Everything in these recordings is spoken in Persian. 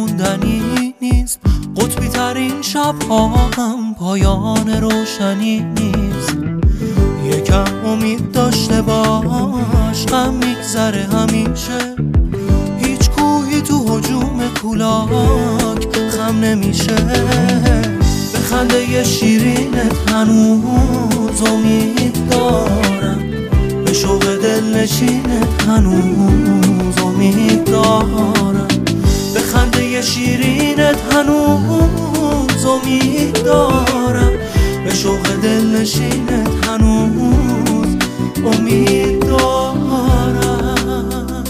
موندنی نیست، قطبی ترین شب‌ها هم پایان روشنی نیست. یکم امید داشته باش، غم میگذره همیشه، هیچ کوهی تو هجوم کولاک خم نمیشه. به خنده شیرینت هنوز امید دارم، به شوق دلنشینت هنوز امید دارم. به خنده شیرینت هنوز امید دارم، به شوق دلنشینت هنوز امید دارم.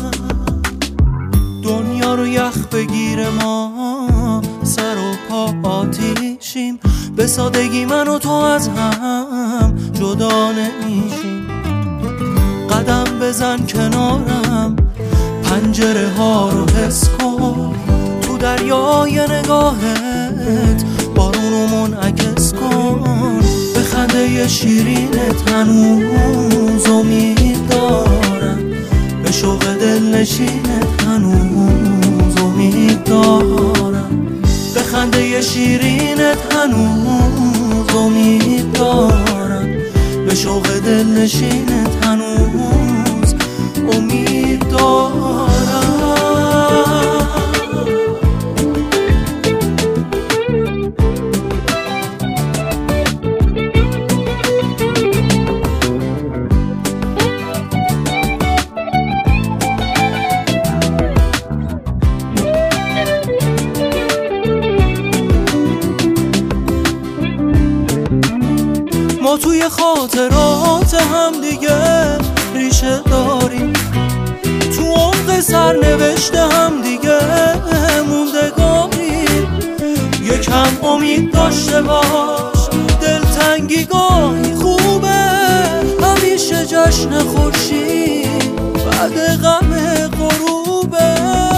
دنیا رو یخ بگیره ما سر و پا آتیشیم، به سادگی من و تو از هم جدا نمیشیم. قدم بزن کنارم، پنجره ها رو حس کن، تو دریای نگاهت بارون رو منعکس کن. به خنده شیرینت هنوز امید دارم، به شوق دلنشینت هنوز امید دارم. به خنده شیرینت هنوز امید دارم، به شوق دلنشینت هنوز امید دارم. ما توی خاطرات هم دیگه ریشه داریم، تو عمق سرنوشت هم دیگه موندگاریم. یکم امید داشته باش، دلتنگی گاهی خوبه، همیشه جشن خورشید بعد غم غروبه.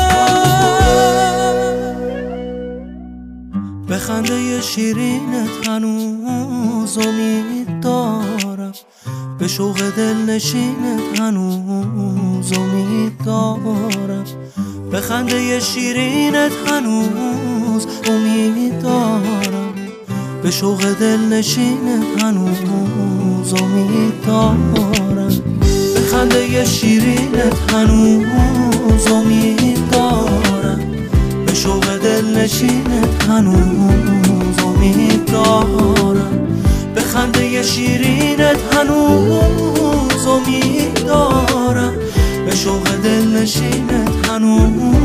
به خنده شیرینت هنوز امید دارم، به شوق دلنشینت هنوز امید دارم. به خنده شیرینت هنوز امید دارم، به شوق دلنشینت هنوز امید دارم. به خنده شیرینت هنوز امید دارم، به شوق دلنشینت هنوز امید دارم. به خنده شیرینت هنوز امید دارم، به شوق دلنشینت هنوز